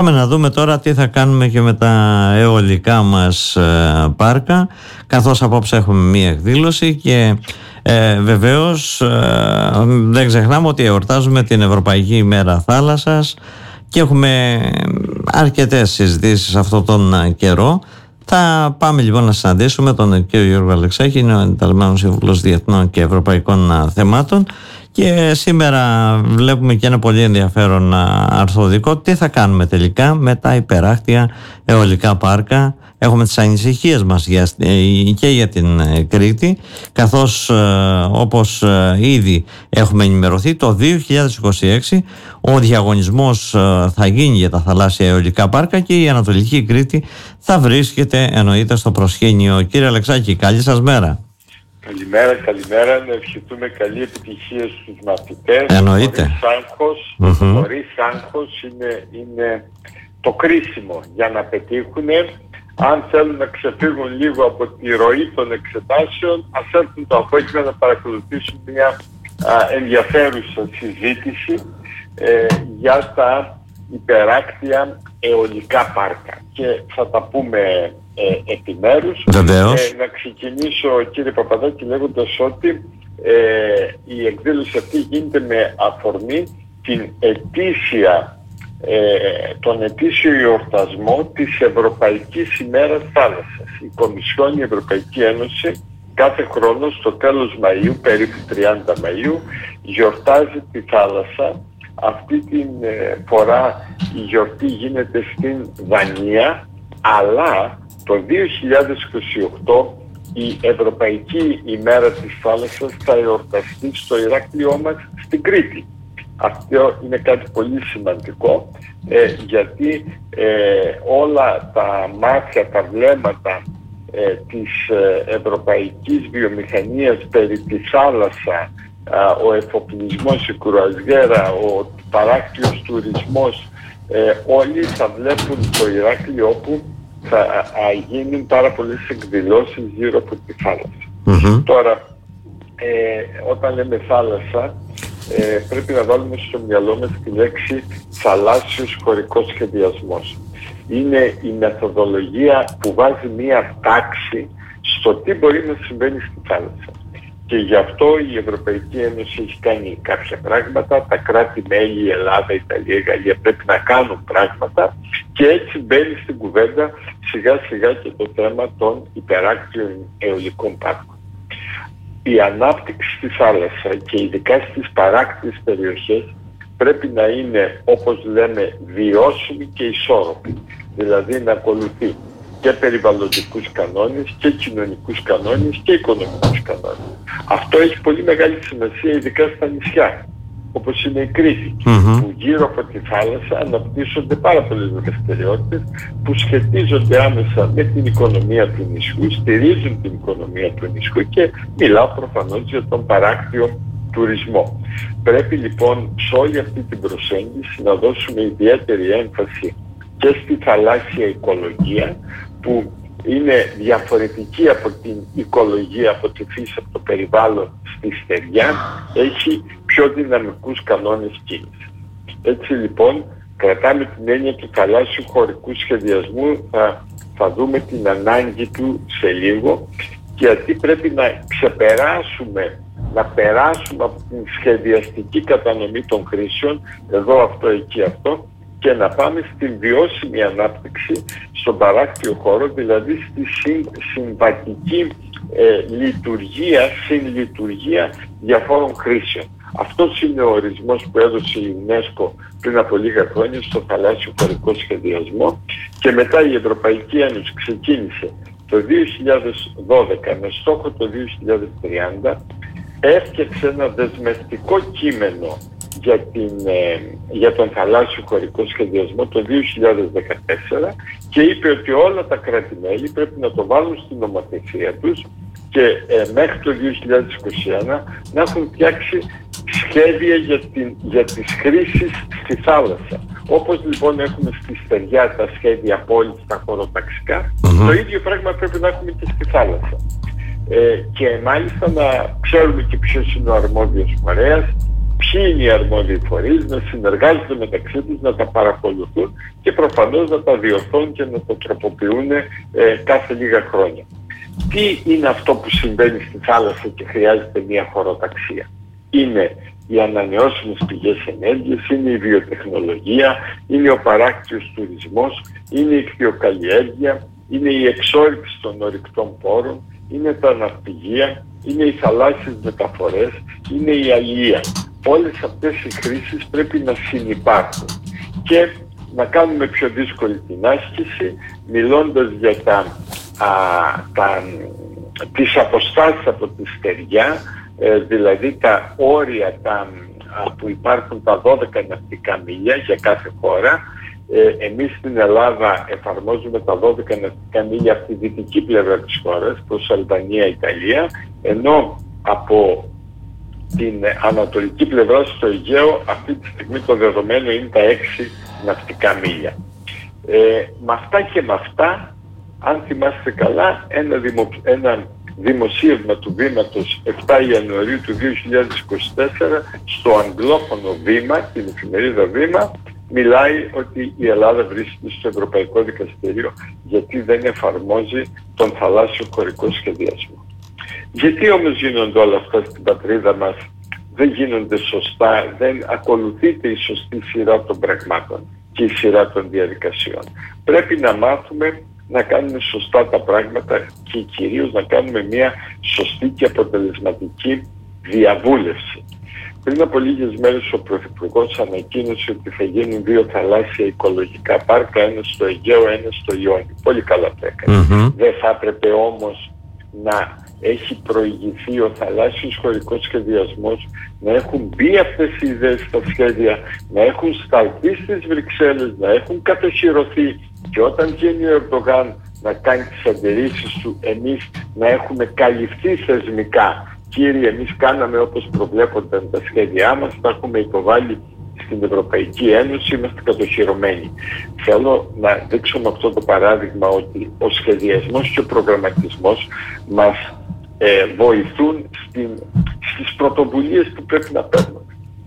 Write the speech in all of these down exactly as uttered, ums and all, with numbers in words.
Πάμε να δούμε τώρα τι θα κάνουμε και με τα αιωλικά μας ε, πάρκα, καθώς απόψε έχουμε μία εκδήλωση και ε, βεβαίως ε, δεν ξεχνάμε ότι εορτάζουμε την Ευρωπαϊκή ημέρα θάλασσας και έχουμε αρκετές συζητήσεις αυτόν τον καιρό. Θα πάμε λοιπόν να συναντήσουμε τον κύριο Γιώργο Αλεξάκη, είναι ο ενταλμένος σύμβουλος διεθνών και ευρωπαϊκών θεμάτων, και σήμερα βλέπουμε και ένα πολύ ενδιαφέρον αρθροδικό. Τι θα κάνουμε τελικά με τα υπεράκτια αιωλικά πάρκα? Έχουμε τις ανησυχίες μας για, και για την Κρήτη, καθώς όπως ήδη έχουμε ενημερωθεί, το δύο χιλιάδες είκοσι έξι ο διαγωνισμός θα γίνει για τα θαλάσσια αιωλικά πάρκα και η Ανατολική Κρήτη θα βρίσκεται εννοείται στο προσκήνιο. Κύριε Αλεξάκη, καλή σας μέρα. Καλημέρα, καλημέρα. Να ευχηθούμε καλή επιτυχία στους μαθητές. Εννοείται. Χωρίς άγχος, Mm-hmm. χωρίς άγχος είναι, είναι το κρίσιμο για να πετύχουν. Αν θέλουν να ξεφύγουν λίγο από τη ροή των εξετάσεων, ας έρθουν το απόγευμα να παρακολουθήσουν μια α, ενδιαφέρουσα συζήτηση ε, για τα υπεράκτια αιωλικά πάρκα. Και θα τα πούμε ε, επιμέρους. Βεβαίως. Ε, να ξεκινήσω, κύριε Παπαδάκη, λέγοντας ότι ε, η εκδήλωση αυτή γίνεται με αφορμή την ετήσια Ε, τον ετήσιο εορτασμό της Ευρωπαϊκής ημέρας θάλασσας. Η Κομισιόν, η Ευρωπαϊκή Ένωση, κάθε χρόνο στο τέλος Μαΐου, περίπου τριάντα Μαΐου, γιορτάζει τη θάλασσα. Αυτή την ε, φορά η γιορτή γίνεται στην Δανία, αλλά το δύο χιλιάδες είκοσι οκτώ η Ευρωπαϊκή ημέρα της θάλασσας θα εορταστεί στο Ηράκλειό μας στην Κρήτη. Αυτό είναι κάτι πολύ σημαντικό, ε, γιατί ε, όλα τα μάτια, τα βλέμματα ε, της ε, ευρωπαϊκής βιομηχανίας περί τη θάλασσα, ε, ο εφοπλισμός, η κρουαζιέρα, ο παράκτιος τουρισμός, ε, όλοι θα βλέπουν το Ηράκλειο, όπου θα α, γίνουν πάρα πολλές εκδηλώσεις γύρω από τη θάλασσα. Mm-hmm. Τώρα, ε, όταν λέμε θάλασσα, Ε, πρέπει να βάλουμε στο μυαλό μας τη λέξη θαλάσσιος χωρικός σχεδιασμός. Είναι η μεθοδολογία που βάζει μία τάξη στο τι μπορεί να συμβαίνει στη θάλασσα. Και γι' αυτό η Ευρωπαϊκή Ένωση έχει κάνει κάποια πράγματα, τα κράτη-μέλη, η Ελλάδα, η Ιταλία, η Γαλλία πρέπει να κάνουν πράγματα, και έτσι μπαίνει στην κουβέντα σιγά σιγά και το θέμα των υπεράκτιων αιωλικών πάρκων. Η ανάπτυξη στη θάλασσα και ειδικά στις παράκτιες περιοχές πρέπει να είναι, όπως λέμε, βιώσιμη και ισόρροπη. Δηλαδή να ακολουθεί και περιβαλλοντικούς κανόνες και κοινωνικούς κανόνες και οικονομικούς κανόνες. Αυτό έχει πολύ μεγάλη σημασία ειδικά στα νησιά, όπως είναι η Κρήτη, mm-hmm. που γύρω από τη θάλασσα αναπτύσσονται πάρα πολλές δραστηριότητες που σχετίζονται άμεσα με την οικονομία του νησιού, στηρίζουν την οικονομία του νησιού, και μιλάω προφανώς για τον παράκτιο τουρισμό. Πρέπει λοιπόν σε όλη αυτή την προσέγγιση να δώσουμε ιδιαίτερη έμφαση και στη θαλάσσια οικολογία, που είναι διαφορετική από την οικολογία, από τη φύση, από το περιβάλλον στη στεριά, έχει πιο δυναμικούς κανόνες κίνησης. Έτσι λοιπόν κρατάμε την έννοια του θαλάσσιου χωρικού σχεδιασμού, θα, θα δούμε την ανάγκη του σε λίγο, γιατί πρέπει να ξεπεράσουμε, να περάσουμε από την σχεδιαστική κατανομή των χρήσεων, εδώ αυτό, εκεί αυτό, και να πάμε στην βιώσιμη ανάπτυξη στον παράκτιο χώρο, δηλαδή στη συμβατική ε, λειτουργία, συλλειτουργία διαφόρων χρήσεων. Αυτός είναι ο ορισμός που έδωσε η UNESCO πριν από λίγα χρόνια στο θαλάσσιο χωρικό σχεδιασμό, και μετά η Ευρωπαϊκή Ένωση ξεκίνησε το δύο χιλιάδες δώδεκα με στόχο το δύο χιλιάδες τριάντα, έφτιαξε ένα δεσμευτικό κείμενο για, την, ε, για τον θαλάσσιο χωρικό σχεδιασμό το δύο χιλιάδες δεκατέσσερα, και είπε ότι όλα τα κράτη-μέλη πρέπει να το βάλουν στην νομοθεσία τους και ε, μέχρι το δύο χιλιάδες είκοσι ένα να έχουν φτιάξει σχέδια για, την, για τις χρήσεις στη θάλασσα. Όπως λοιπόν έχουμε στη στεριά τα σχέδια πόλης, τα χωροταξικά, mm-hmm. το ίδιο πράγμα πρέπει να έχουμε και στη θάλασσα. Ε, και μάλιστα να ξέρουμε και ποιος είναι ο αρμόδιος φορέας, ποιοι είναι οι αρμόδιοι φορείς, να συνεργάζονται μεταξύ τους, να τα παρακολουθούν και προφανώς να τα διορθώνουν και να τα τροποποιούν ε, κάθε λίγα χρόνια. Τι είναι αυτό που συμβαίνει στη θάλασσα και χρειάζεται μια χωροταξία? Είναι οι ανανεώσιμες πηγές ενέργειας, είναι η βιοτεχνολογία, είναι ο παράκτιος τουρισμός, είναι η ικτιοκαλλιέργεια, είναι η εξόρυξη των ορυκτών πόρων, είναι τα ναυπηγεία, είναι οι θαλάσσιες μεταφορές, είναι η αλληλεία. Όλες αυτές οι χρήσεις πρέπει να συνυπάρχουν και να κάνουμε πιο δύσκολη την άσκηση, μιλώντας για τα, α, τα, τις αποστάσεις από τη στεριά, ε, δηλαδή τα όρια τα, α, που υπάρχουν τα δώδεκα ναυτικά μίλια για κάθε χώρα. Ε, εμείς στην Ελλάδα εφαρμόζουμε τα δώδεκα ναυτικά μίλια από τη δυτική πλευρά της χώρας, προς Αλβανία, Ιταλία, ενώ από την ανατολική πλευρά στο Αιγαίο αυτή τη στιγμή το δεδομένο είναι τα έξι ναυτικά μίλια. Ε, με αυτά και με αυτά, αν θυμάστε καλά, ένα, δημο, ένα δημοσίευμα του Βήματος επτά Ιανουαρίου του δύο χιλιάδες είκοσι τέσσερα στο αγγλόφωνο Βήμα, την εφημερίδα Βήμα, μιλάει ότι η Ελλάδα βρίσκεται στο Ευρωπαϊκό Δικαστήριο γιατί δεν εφαρμόζει τον θαλάσσιο χωρικό σχεδιασμό. Γιατί όμως γίνονται όλα αυτά στην πατρίδα μας, δεν γίνονται σωστά, δεν ακολουθείται η σωστή σειρά των πραγμάτων και η σειρά των διαδικασιών? Πρέπει να μάθουμε να κάνουμε σωστά τα πράγματα και κυρίως να κάνουμε μια σωστή και αποτελεσματική διαβούλευση. Πριν από λίγες μέρες ο Πρωθυπουργός ανακοίνωσε ότι θα γίνουν δύο θαλάσσια οικολογικά πάρκα, ένα στο Αιγαίο, ένα στο Ιόνιο. Πολύ καλά το έκανε. Mm-hmm. Δεν θα έπρεπε όμως να έχει προηγηθεί ο θαλάσσιος χωρικός σχεδιασμός, να έχουν μπει αυτές οι ιδέες στα σχέδια, να έχουν σταλθεί στις Βρυξέλλες, να έχουν κατοχυρωθεί και όταν βγαίνει ο Ερντογάν να κάνει τις αντιρρήσεις του, εμείς να έχουμε καλυφθεί θεσμικά. Κύριε, εμείς κάναμε όπως προβλέπονταν τα σχέδιά μας, τα έχουμε υποβάλει στην Ευρωπαϊκή Ένωση, είμαστε κατοχυρωμένοι. Θέλω να δείξω με αυτό το παράδειγμα ότι ο σχεδιασμός και ο προγραμματισμός μας ε, βοηθούν στην, στις πρωτοβουλίες που πρέπει να παίρνουμε.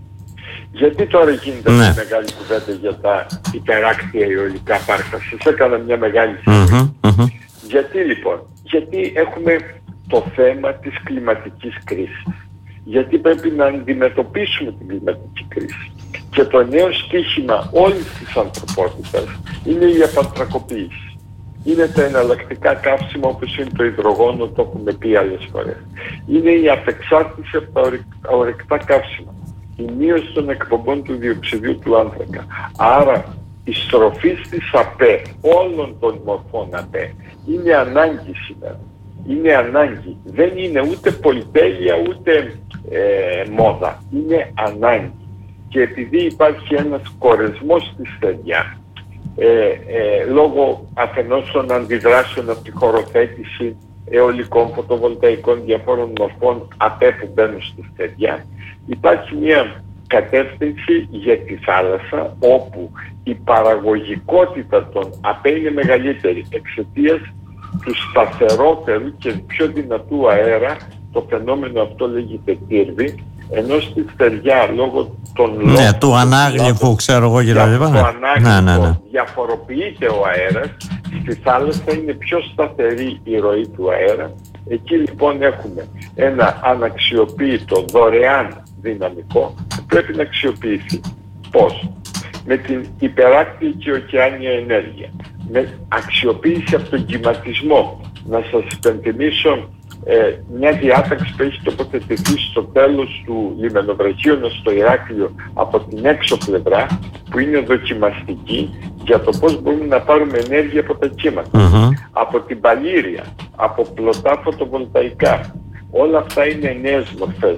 Γιατί τώρα γίνεται ναι. μια μεγάλη κουβέντα για τα υπεράκτια αιωλικά πάρκα? Σας έκανα μια μεγάλη συζήτηση. Mm-hmm, mm-hmm. Γιατί λοιπόν? Γιατί έχουμε το θέμα της κλιματικής κρίσης. Γιατί πρέπει να αντιμετωπίσουμε την κλιματική κρίση. Και το νέο στίχημα όλης της ανθρωπότητας είναι η απανθρακοποίηση. Είναι τα εναλλακτικά καύσιμα όπως είναι το υδρογόνο, το έχουμε πει άλλες φορές. Είναι η απεξάρτηση από τα ορυκτά καύσιμα. Η μείωση των εκπομπών του διοξιδίου του άνθρακα. Άρα η στροφή στις ΑΠΕ, όλων των μορφών ΑΠΕ, είναι ανάγκη σήμερα. Είναι ανάγκη. Δεν είναι ούτε πολυτέλεια ούτε ε, μόδα. Είναι ανάγκη. Και επειδή υπάρχει ένας κορεσμός στη στεριά, ε, ε, λόγω αφενός των αντιδράσεων από τη χωροθέτηση αιωλικών, φωτοβολταϊκών, διαφόρων μορφών ΑΠΕ που μπαίνουν στη στεριά, υπάρχει μια κατεύθυνση για τη θάλασσα όπου η παραγωγικότητα των ΑΠΕ είναι μεγαλύτερη εξαιτίας του σταθερότερου και πιο δυνατού αέρα. Το φαινόμενο αυτό λέγεται τύρβη, ενώ στη στεριά λόγω των λόγων... Ναι, του ανάγλυφου, ξέρω εγώ, δηλαδή. Το ανάγλυφο ναι, ναι, ναι. διαφοροποιείται ο αέρας, στη θάλασσα είναι πιο σταθερή η ροή του αέρα. Εκεί λοιπόν έχουμε ένα αναξιοποίητο δωρεάν δυναμικό που πρέπει να αξιοποιηθεί. Πώς? Με την υπεράκτια και ωκεάνια ενέργεια, με αξιοποίηση από τον κυματισμό. Να σας υπενθυμίσω ε, μια διάταξη που έχει τοποθετηθεί στο τέλος του λιμενοβραχίου στο Ηράκλειο από την έξω πλευρά, που είναι δοκιμαστική για το πώς μπορούμε να πάρουμε ενέργεια από τα κύματα. Mm-hmm. Από την παλήρια, από πλωτά φωτοβολταϊκά. Όλα αυτά είναι νέες μορφές.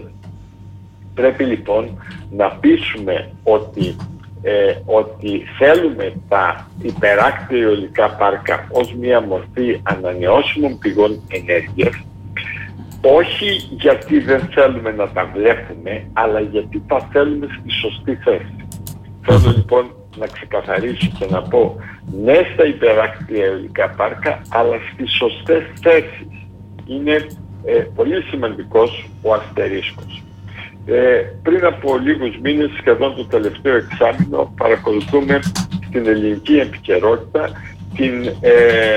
Πρέπει λοιπόν να πείσουμε ότι Ε, ότι θέλουμε τα υπεράκτια αιωλικά πάρκα ως μια μορφή ανανεώσιμων πηγών ενέργειας, όχι γιατί δεν θέλουμε να τα βλέπουμε, αλλά γιατί τα θέλουμε στη σωστή θέση. Θέλω λοιπόν να ξεκαθαρίσω και να πω ναι στα υπεράκτια αιωλικά πάρκα, αλλά στις σωστές θέσεις. Είναι ε, πολύ σημαντικός ο αστερίσκος. Ε, πριν από λίγους μήνες, σχεδόν το τελευταίο εξάμηνο, παρακολουθούμε στην ελληνική επικαιρότητα την ε,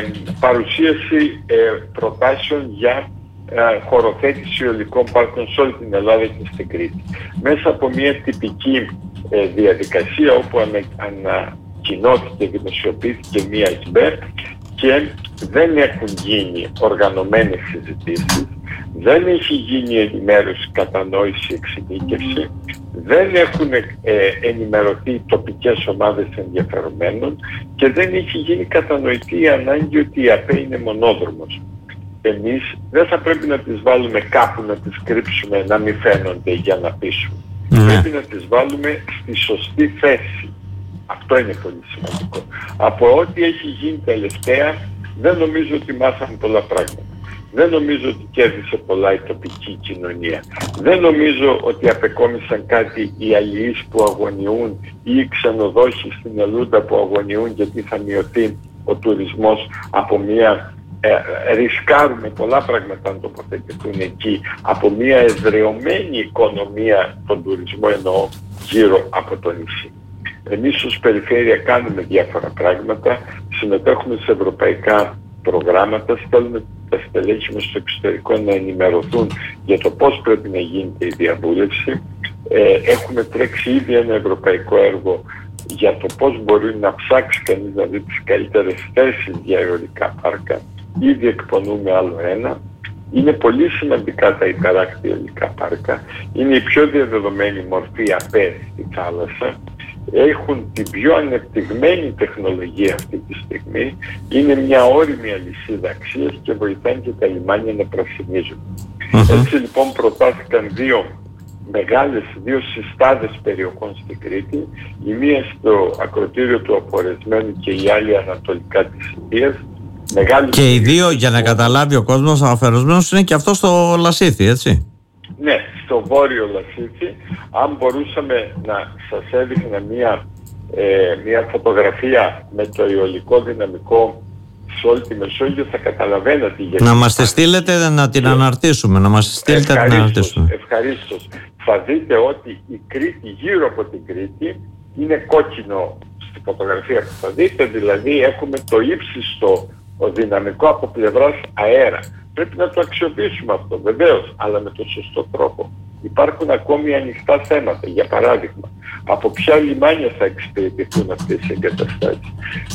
παρουσίαση ε, προτάσεων για ε, χωροθέτηση αιωλικών πάρκων σε όλη την Ελλάδα και στην Κρήτη. Μέσα από μια τυπική ε, διαδικασία όπου ανα, ανακοινώθηκε, δημοσιοποιήθηκε μια ΕΣΜΕ και δεν έχουν γίνει οργανωμένες συζητήσεις, δεν έχει γίνει ενημέρωση, κατανόηση, εξειδίκευση, δεν έχουν ε, ενημερωθεί τοπικές ομάδες ενδιαφερομένων και δεν έχει γίνει κατανοητή η ανάγκη ότι η ΑΠΕ είναι μονόδρομος. Εμείς δεν θα πρέπει να τις βάλουμε κάπου, να τις κρύψουμε, να μην φαίνονται για να πείσουμε. Mm. Πρέπει να τις βάλουμε στη σωστή θέση. Αυτό είναι πολύ σημαντικό. Από ό,τι έχει γίνει τελευταία, δεν νομίζω ότι μάθαμε πολλά πράγματα. Δεν νομίζω ότι κέρδισε πολλά η τοπική κοινωνία. Δεν νομίζω ότι απεκόμισαν κάτι οι αλληλείς που αγωνιούν ή οι ξενοδόχοι στην Ελούντα που αγωνιούν γιατί θα μειωθεί ο τουρισμός από μια... Ε, ρισκάρουμε πολλά πράγματα να τοποθετηθούν εκεί, από μια εδραιωμένη οικονομία, τον τουρισμό εννοώ, γύρω από το νησί. Εμείς ως περιφέρεια κάνουμε διάφορα πράγματα, συμμετέχουμε σε ευρωπαϊκά προγράμματα, στέλνουμε τα στελέχη μας στο εξωτερικό να ενημερωθούν για το πώς πρέπει να γίνεται η διαβούλευση. Ε, έχουμε τρέξει ήδη ένα ευρωπαϊκό έργο για το πώς μπορεί να ψάξει κανείς να δει τις καλύτερες θέσεις για αιωλικά πάρκα. Ήδη εκπονούμε άλλο ένα. Είναι πολύ σημαντικά τα υπεράκτια αιωλικά πάρκα. Είναι η πιο διαδεδομένη μορφή ΑΠΕ στη θάλασσα. Έχουν την πιο ανεπτυγμένη τεχνολογία αυτή τη στιγμή. Είναι μια όριμη αλυσίδα αξίας και βοηθάνε και τα λιμάνια να πρασινίζουν. Mm-hmm. Έτσι λοιπόν προτάθηκαν δύο μεγάλες, δύο συστάδες περιοχών στην Κρήτη. Η μία στο ακροτήριο του Απορεσμένου και η άλλη ανατολικά της Ιδίας. Μεγάλη και οι δύο, για να καταλάβει ο κόσμος, αφαιρεσμένος είναι και αυτό στο Λασίθι, έτσι. Ναι, στο βόρειο Λασίθι. Αν μπορούσαμε να σας έδειχνα μια, ε, μια φωτογραφία με το αιωλικό δυναμικό σε όλη τη Μεσόγειο, θα καταλαβαίνατε γιατί. Να μας τη στείλετε να την αναρτήσουμε, να μας τη στείλετε να την αναρτήσουμε. Ευχαρίστως. Θα δείτε ότι η Κρήτη, γύρω από την Κρήτη, είναι κόκκινο στη φωτογραφία που θα δείτε, δηλαδή έχουμε το ύψιστο ο δυναμικό από πλευράς αέρα. Πρέπει να το αξιοποιήσουμε αυτό, βεβαίως, αλλά με τον σωστό τρόπο. Υπάρχουν ακόμη ανοιχτά θέματα. Για παράδειγμα, από ποια λιμάνια θα εξυπηρετηθούν αυτές οι εγκαταστάσεις,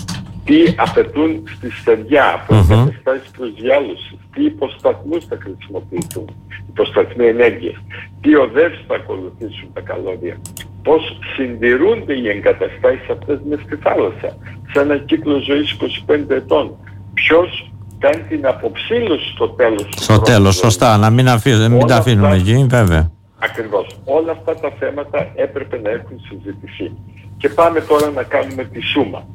τι απαιτούν στη στεριά από mm-hmm. εγκαταστάσεις προσδιάλωσης, τι υποσταθμούς θα χρησιμοποιηθούν, υποσταθμοί ενέργειας, τι οδεύσεις θα ακολουθήσουν τα καλώδια, πώς συντηρούνται οι εγκαταστάσεις αυτές μες στη θάλασσα, σε ένα κύκλο ζωής είκοσι πέντε ετών. Ποιος κάνει την αποψήλωση στο τέλος. Στο τέλος, σωστά, να μην, αφή, μην τα αφήνουμε αυτά, εκεί, βέβαια. Ακριβώς. Όλα αυτά τα θέματα έπρεπε να έχουν συζητηθεί. Και πάμε τώρα να κάνουμε τη σούμα.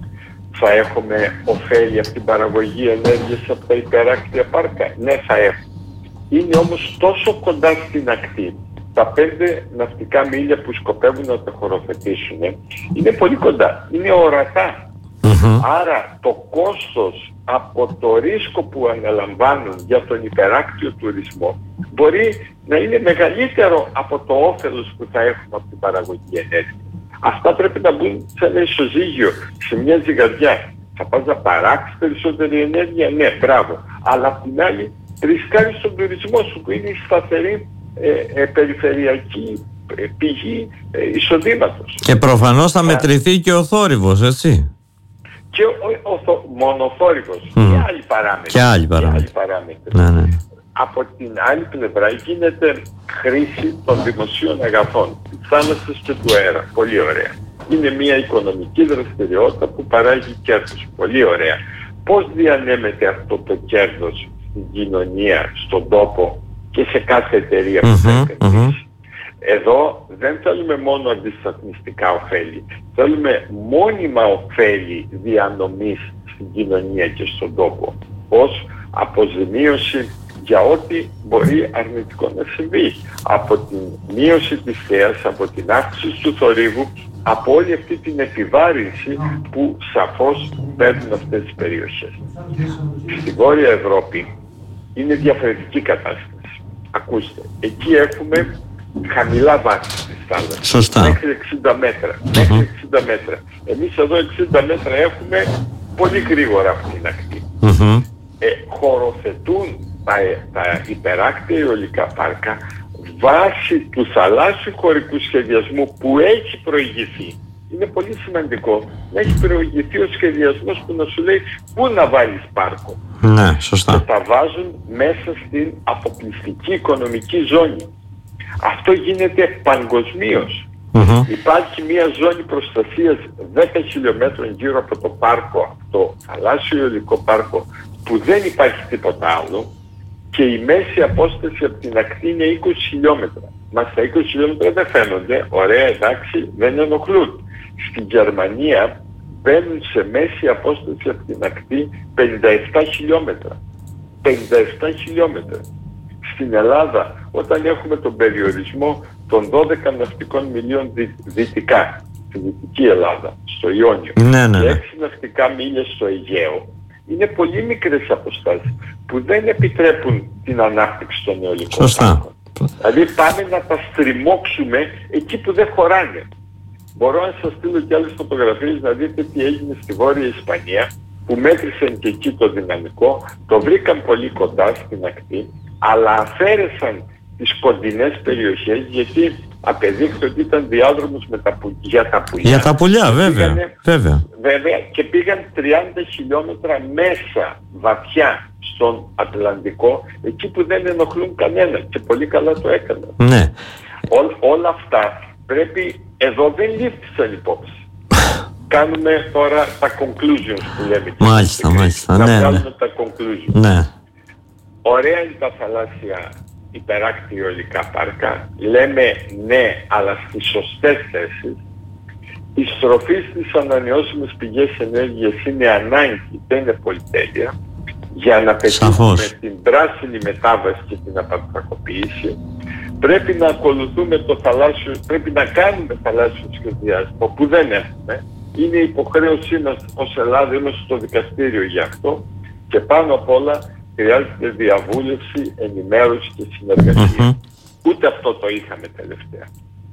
Θα έχουμε ωφέλη από την παραγωγή ενέργειας από τα υπεράκτια πάρκα? Ναι, θα έχουμε. Είναι όμως τόσο κοντά στην ακτή. Τα πέντε ναυτικά μίλια που σκοπεύουν να τα χωροθετήσουν είναι πολύ κοντά. Είναι ορατά. Mm-hmm. Άρα το κόστος από το ρίσκο που αναλαμβάνουν για τον υπεράκτιο τουρισμό μπορεί να είναι μεγαλύτερο από το όφελος που θα έχουμε από την παραγωγή ενέργειας. Αυτά πρέπει να μπουν σε ένα ισοζύγιο, σε μια ζυγαριά. Θα πας να παράξεις περισσότερη ενέργεια? Ναι, μπράβο. Αλλά απ' την άλλη ρισκάρεις τον τουρισμό σου που είναι η σταθερή ε, ε, περιφερειακή ε, πηγή ε, εισοδήματος. Και προφανώς θα μετρηθεί και ο θόρυβος, έτσι. Και ο, ο, ο μονοθόρυβος mm. και άλλοι παράμετροι. Και άλλοι παράμετροι. Ναι, ναι. Από την άλλη πλευρά γίνεται χρήση των δημοσίων αγαθών, της θάλασσας και του αέρα. Πολύ ωραία. Είναι μια οικονομική δραστηριότητα που παράγει κέρδος. Πολύ ωραία. Πώς διανέμεται αυτό το κέρδος στην κοινωνία, στον τόπο και σε κάθε εταιρεία που θα επενδύσει? Mm-hmm. Εδώ δεν θέλουμε μόνο αντισταθμιστικά ωφέλη. Θέλουμε μόνιμα ωφέλη διανομής στην κοινωνία και στον τόπο, ως αποζημίωση για ό,τι μπορεί αρνητικό να συμβεί. Από την μείωση της θείας, από την αύξηση του θορύβου, από όλη αυτή την επιβάρυνση που σαφώς παίρνουν αυτές τις περιοχές. Στη Βόρεια Ευρώπη είναι διαφορετική κατάσταση. Ακούστε, εκεί έχουμε χαμηλά βάθη της θάλασσας. Σωστά. Μέχρι εξήντα μέτρα. Mm-hmm. Μέχρι εξήντα μέτρα. Εμείς εδώ εξήντα μέτρα έχουμε πολύ γρήγορα από την ακτή. Mm-hmm. Ε, χωροθετούν τα, τα υπεράκτια αιωλικά πάρκα βάσει του θαλάσσιου χωρικού σχεδιασμού που έχει προηγηθεί. Είναι πολύ σημαντικό να έχει προηγηθεί ο σχεδιασμός που να σου λέει πού να βάλεις πάρκο. Ναι, σωστά. Και τα βάζουν μέσα στην αποκλειστική οικονομική ζώνη. Αυτό γίνεται παγκοσμίως. Mm-hmm. Υπάρχει μια ζώνη προστασίας δέκα χιλιόμετρων γύρω από το πάρκο, το θαλάσσιο αιωλικό πάρκο, που δεν υπάρχει τίποτα άλλο, και η μέση απόσταση από την ακτή είναι είκοσι χιλιόμετρα. Μα στα είκοσι χιλιόμετρα δεν φαίνονται, ωραία, εντάξει, δεν ενοχλούν. Στην Γερμανία μπαίνουν σε μέση απόσταση από την ακτή πενήντα επτά χιλιόμετρα. πενήντα επτά χιλιόμετρα. Στην Ελλάδα, όταν έχουμε τον περιορισμό των δώδεκα ναυτικών μιλίων δι, δυτικά, στη Δυτική Ελλάδα, στο Ιόνιο, ναι, ναι, ναι. και έξι ναυτικά μίλια στο Αιγαίο, είναι πολύ μικρές αποστάσεις που δεν επιτρέπουν την ανάπτυξη των αιωλικών. Σωστά. Δηλαδή πάμε να τα στριμώξουμε εκεί που δεν χωράνε. Μπορώ να σας στείλω και άλλες φωτογραφίες να δείτε τι έγινε στη Βόρεια Ισπανία, που μέτρησαν και εκεί το δυναμικό, το βρήκαν πολύ κοντά στην ακτή, αλλά αφαίρεσαν τις κοντινές περιοχές, γιατί απεδείχθη ότι ήταν διάδρομος με τα που, για τα πουλιά. Για τα πουλιά, βέβαια, πήγανε, βέβαια. Βέβαια. Και πήγαν τριάντα χιλιόμετρα μέσα, βαθιά, στον Ατλαντικό, εκεί που δεν ενοχλούν κανένα, και πολύ καλά το έκαναν. Ναι. Ό, όλα αυτά πρέπει, εδώ δεν λήφθησαν υπόψη. Κάνουμε τώρα τα conclusions που λέμε. Μάλιστα, μάλιστα. Να ναι, βγάλουμε ναι. τα conclusions. Ναι. Ωραία είναι τα θαλάσσια υπεράκτια αιωλικά πάρκα. Λέμε ναι, αλλά στις σωστές θέσεις. Η στροφή στις ανανεώσιμες πηγές ενέργειας είναι ανάγκη, δεν είναι πολυτέλεια, για να πετύχουμε την πράσινη μετάβαση και την απαντρακοποίηση. Πρέπει να ακολουθούμε το θαλάσσιο, πρέπει να κάνουμε θαλάσσιο σχεδιασμό που δεν έχουμε. Είναι υποχρέωσή μας ως Ελλάδα, είμαστε στο δικαστήριο γι' αυτό, και πάνω απ' όλα χρειάζεται διαβούλευση, ενημέρωση και συνεργασία. Mm-hmm. Ούτε αυτό το είχαμε τελευταία.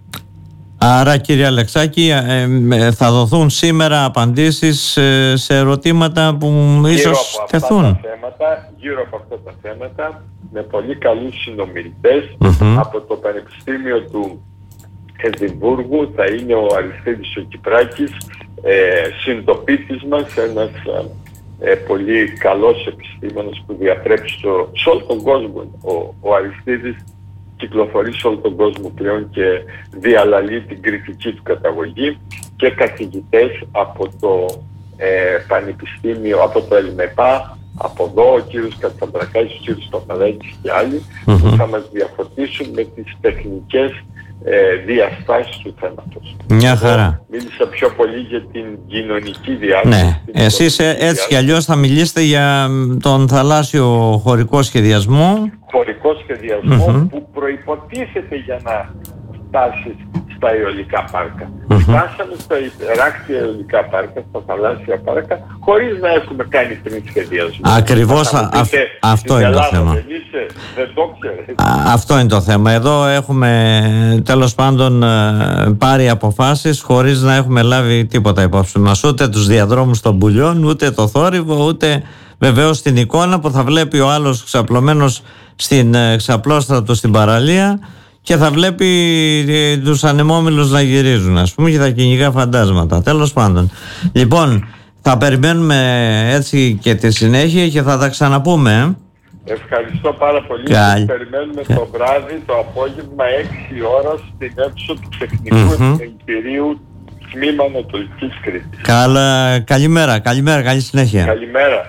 Άρα, κύριε Αλεξάκη, ε, θα δοθούν σήμερα απαντήσεις ε, σε ερωτήματα που ίσως γύρω τεθούν. Από θέματα, γύρω από αυτά τα θέματα, με πολύ καλούς συνομιλητές, mm-hmm. από το Πανεπιστήμιο του Εδιμβούργου θα είναι ο Αριστίδης ο Κυπράκης, ε, συντοπίτης μας, ένας ε, πολύ καλός επιστήμονας που διατρέπει στο, σε όλο τον κόσμο. Ο, ο Αριστίδης κυκλοφορεί σε όλο τον κόσμο πλέον και διαλαλεί την κριτική του καταγωγή, και καθηγητές από το ε, Πανεπιστήμιο, από το ΕΛΜΕΠΑ, από εδώ ο κύριος Κατσαμπρακάκης, ο κύριος Παπαδάκης και άλλοι, mm-hmm. που θα μας διαφωτίσουν με τις τεχνικές ε, διαστάσεις του θέματος. Μια χαρά. Μίλησα πιο πολύ για την κοινωνική διάσταση. Ναι, εσείς έτσι κι αλλιώς θα μιλήσετε για τον θαλάσσιο χωρικό σχεδιασμό. Χωρικό σχεδιασμό mm-hmm. που προϋποτίθεται για να φτάσει στα αιωλικά πάρκα. Mm-hmm. Φτάσαμε στα υπεράκτια αιωλικά πάρκα, στα θαλάσσια πάρκα, χωρίς να έχουμε κάνει πριν σχεδιασμό. Ακριβώς α, α, αυτό είναι Ελλάδα, το θέμα. Δεν, είσαι, δεν το ξέρεις. Α, αυτό είναι το θέμα. Εδώ έχουμε τέλος πάντων πάρει αποφάσεις χωρίς να έχουμε λάβει τίποτα υπόψη μας. Ούτε τους διαδρόμους των πουλιών, ούτε το θόρυβο, ούτε βεβαίως την εικόνα που θα βλέπει ο άλλος ξαπλωμένος στην ξαπλώστρα του στην παραλία και θα βλέπει τους ανεμόμυλους να γυρίζουν, ας πούμε, και θα κυνηγά φαντάσματα. Τέλος πάντων. Λοιπόν, θα περιμένουμε έτσι και τη συνέχεια και θα τα ξαναπούμε. Ευχαριστώ πάρα πολύ. Καλ... Περιμένουμε το βράδυ, το απόγευμα, έξι ώρα στην αίθουσα του Τεχνικού mm-hmm. Επιμελητηρίου, τμήμα Ανατολικής Κρήτης. Καλ... Καλημέρα, καλημέρα, καλή συνέχεια. Καλημέρα.